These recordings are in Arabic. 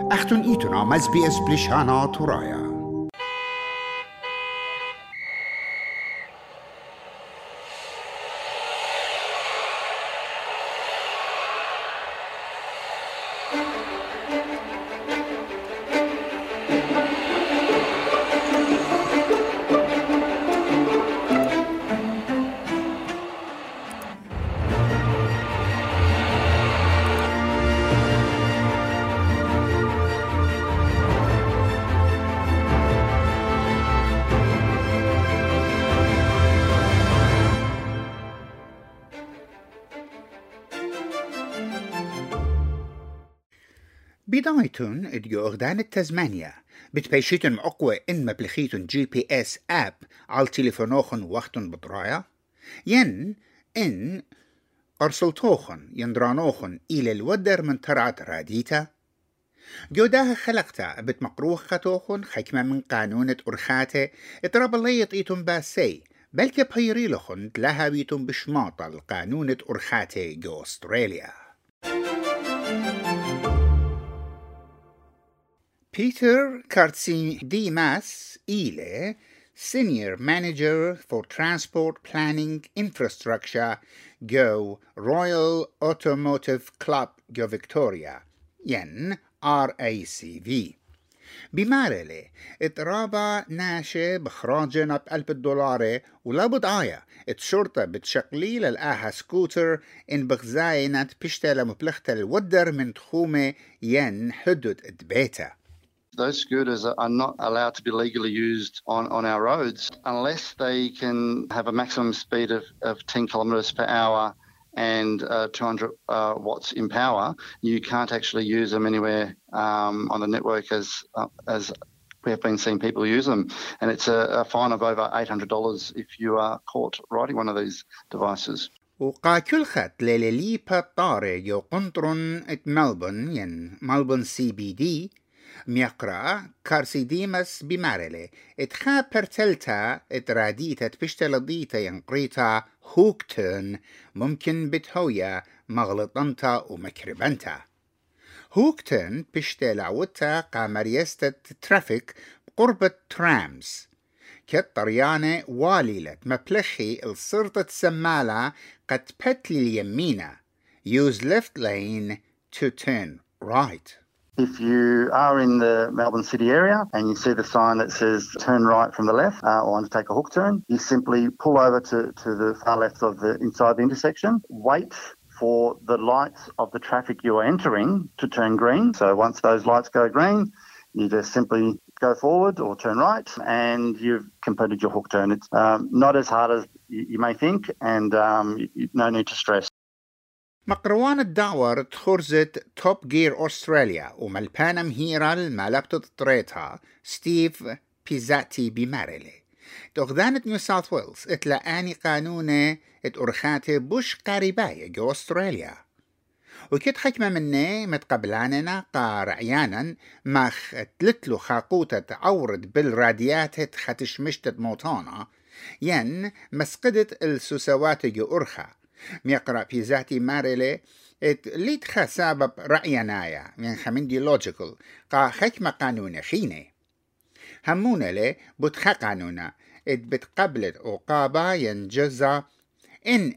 أختن إيتنا مز بي اس بلشانا تورايا. بدايتون اديو اغدان التزمانيا بتبيشيتن مقوى ان مبلخيتن جي بي اس اب على تليفونوخن وقتن بطرايا ين ان ارسلتوخن يندرانوخن الى الودر من ترعت راديتا جوداها خلقتا بتمقروختوخن حكمة من قانونة ارخاته اضرب الله يطيتن باسي بلكي بيريلوخن تلاهاويتن بشماطة القانونة ارخاته جو استراليا. Peter Kartsidimas Ile, Senior Manager for Transport Planning Infrastructure, Go Royal Automotive Club Go Victoria, ين RACV. بمارلة اترابا ناشي بخراجنا $1000 ولا بضعايا الشرطة بتشقليل الآها سكوتر إن بغزاينات بشتلا مبلغة الودر من تخومة ين حدود ادبيتا. Those scooters are not allowed to be legally used on our roads unless they can have a maximum speed of 10 kilometres per hour and 200 watts in power. You can't actually use them anywhere on the network as we have been seeing people use them. And it's a fine of over $800 if you are caught riding one of these devices. وقاكل خط للي بطاري يو قنطرن ات ملبون ين ملبون CBD ميقرأ كارسيديمس بمارلي اتخا برتلتا اتراديتا تبشتلضيتا ينقريتا هوكتون ممكن بتهويا مغلطنتا ومكربنتا. هوكتون بشتلعوتا قامريستة ترافيك بقربة ترامز كالطريانة واليلة مبلخي الصرطة سمالة قد بتلي اليمينة use left lane to turn right. If you are in the Melbourne City area and you see the sign that says turn right from the left or want to take a hook turn, you simply pull over to the far left of inside the intersection, wait for the lights of the traffic you are entering to turn green. So once those lights go green, you just simply go forward or turn right and you've completed your hook turn. It's not as hard as you may think and no need to stress. مقروان الدعوة تخرزت توب جير أستراليا وملبانا مهيرة المالبتة طريتها ستيف بيزاتي بمارلي تغدانت نيو ساوث ويلز اتلقاني قانونة اتأرخاتي بوش قارباية جو أستراليا وكت حكمة مني متقبلاننا قار عيانا مخ تلتلو خاقوتة عورد بالراديات خاتش مشتت موتانا ين مسقدت السوسوات جو أرخا ميقرأ في ذاتي مارلي ليت سبب رأينايا من خمندي لوجيكل قا حكمة قانونة خيني همونا لي بتخا قانونا بتقبلت عقابة ينجزا إن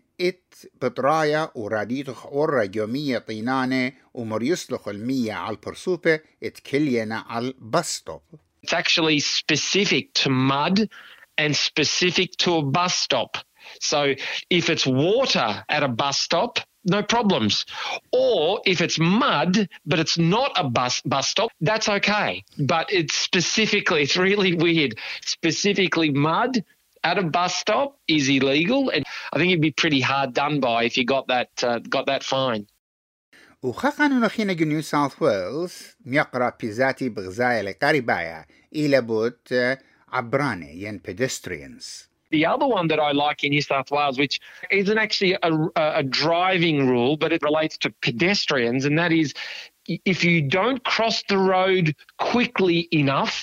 بطرايا وراديتخ ورا يومية طينانة ومريسلخ المية على البرسوبة اتكلينا على البستوب. It's actually specific to mud and specific to a bus stop. So if it's water at a bus stop, no problems. Or if it's mud, but it's not a bus stop, that's okay. But it's really weird. Specifically mud at a bus stop is illegal. And I think it'd be pretty hard done by if you got that fine. وخاقانو نخينا نيو ساوث ويلز ميقرأ بيزاتي بغزايا لقاربايا إلى بوت عبراني ين pedestrians. The other one that I like in New South Wales, which isn't actually a driving rule, but it relates to pedestrians, and that is if you don't cross the road quickly enough,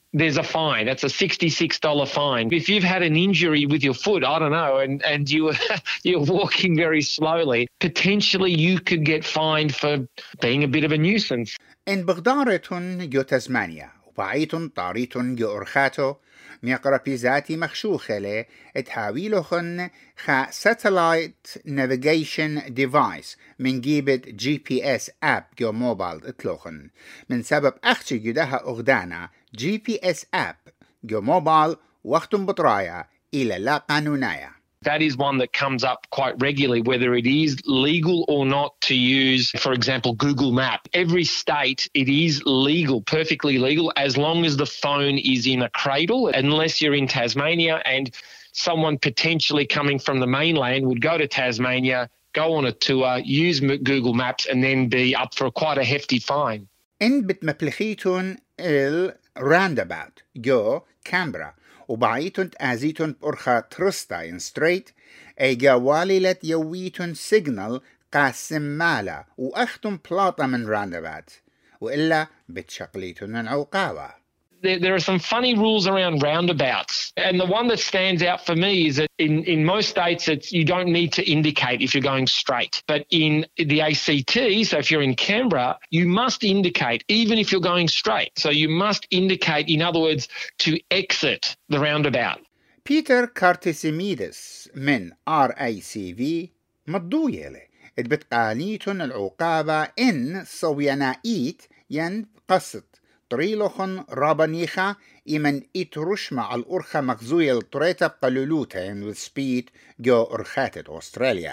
there's a fine. That's a $66 fine. If you've had an injury with your foot, I don't know, and you're walking very slowly, potentially you could get fined for being a bit of a nuisance. إن بغدارتن جو تزمانيا وبعيتن طاريتن جو أرخاتو ميقرا بيزاتي مخشوخلة تحاويلوخن خا satellite navigation device من جيبت GPS app جو موبايل اتلوخن من سبب أختي جدها أغدانا GPS app جو موبايل وقتن بطرايا إلى لا قانونايا. That is one that comes up quite regularly, whether it is legal or not to use, for example, Google Maps. Every state, it is legal, perfectly legal, as long as the phone is in a cradle, unless you're in Tasmania and someone potentially coming from the mainland would go to Tasmania, go on a tour, use Google Maps, and then be up for quite a hefty fine. إن بتمبلخيتون الراندابات جو كامبرا وبعيتن تآزيتن بأرخا ترستا ستريت ايجا واليلت يويتن سيجنال قاسم مالا واختن بلاطة من راندابات وإلا بتشقليتن العقاوة. There are some funny rules around roundabouts. And the one that stands out for me is that in most states, you don't need to indicate if you're going straight. But in the ACT, so if you're in Canberra, you must indicate even if you're going straight. So you must indicate, in other words, to exit the roundabout. بيتر كارتيسيميدس من RACV مضويلة بتقانيتن العقابة إن صوينائيت ين قصد طريلوخن رابانيخا إمن إترش مع الأرخة مغزوية الطريطة بقلولوتا with speed جو أرخاتة أستراليا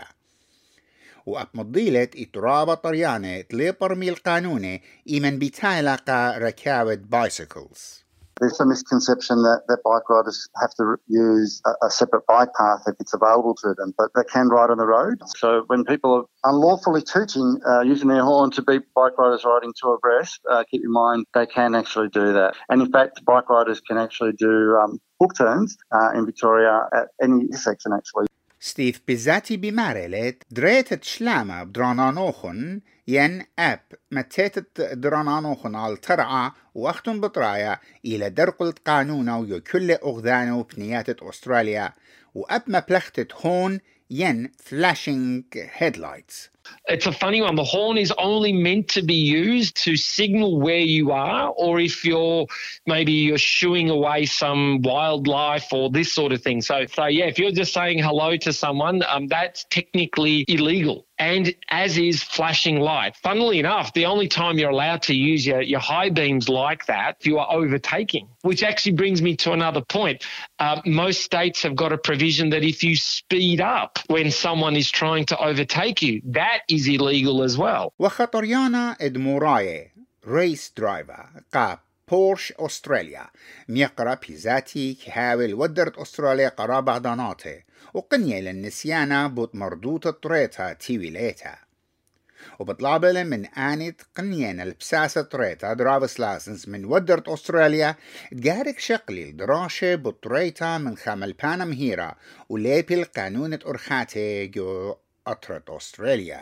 وأبمضيلة إترابة طريانة لبرمي القانوني إمن بتايلاقا ركاوة bicycles. There's a misconception that bike riders have to use a separate bike path if it's available to them, but they can ride on the road. So when people are unlawfully tooting, using their horn to beat bike riders riding two abreast, keep in mind they can actually do that. And in fact, bike riders can actually do hook turns in Victoria at any intersection actually. ستيف بيزاتي بمارلت دريتت شلامة بدرانانوخن ين أب متيتت درانانوخن على الترعة وقتن بطرايا إلى درقلت قانونا ويو كل أغذانو بنياتت أستراليا وأب مبلختت هون ين flashing headlights. It's a funny one. The horn is only meant to be used to signal where you are, or if you're shooing away some wildlife or this sort of thing. So yeah, if you're just saying hello to someone, that's technically illegal. And as is flashing light. Funnily enough, the only time you're allowed to use your high beams like that, you are overtaking, which actually brings me to another point. Most states have got a provision that if you speed up when someone is trying to overtake you, that is illegal as well. وخطريانا إدموراي ريس درايفر قا بورش أستراليا ميقرا بيزاتي كهاول ودرت أستراليا قرابة داناته وقنية للنسيانة بوت مردوط الطريطة تيويليتا وبطلابل من آنت قنيان البساسة طريطة درافس لاسنس من ودرت أستراليا تجارك شقلي الدراشة بطريطة من خامل بانا مهيرة وليبي القانون أرخاتي جو أطرت أستراليا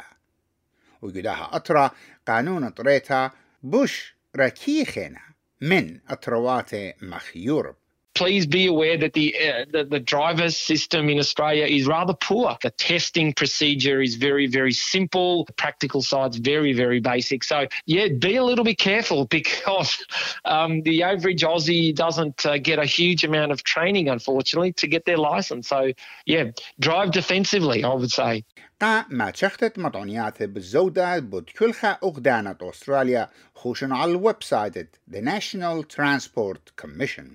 وجدها أطرة قانون طريطة بوش ركيخنا من أطروات مخ يوروب. Please be aware that the driver's system in Australia is rather poor. The testing procedure is very, very simple. The practical side's very, very basic. So, yeah, be a little bit careful because the average Aussie doesn't get a huge amount of training, unfortunately, to get their license. So, yeah, drive defensively, I would say. ما تشختت مطعنيات بالزودة بود كلها أغدانة أستراليا خوشن على الويب سايت The National Transport Commission.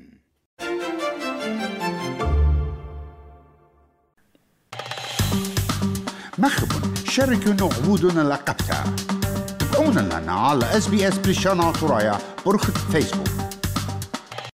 مخبن شاركونا عبودنا لقبتها تابعونا لنا على SBS بريشانا طرايا برخة فيسبوك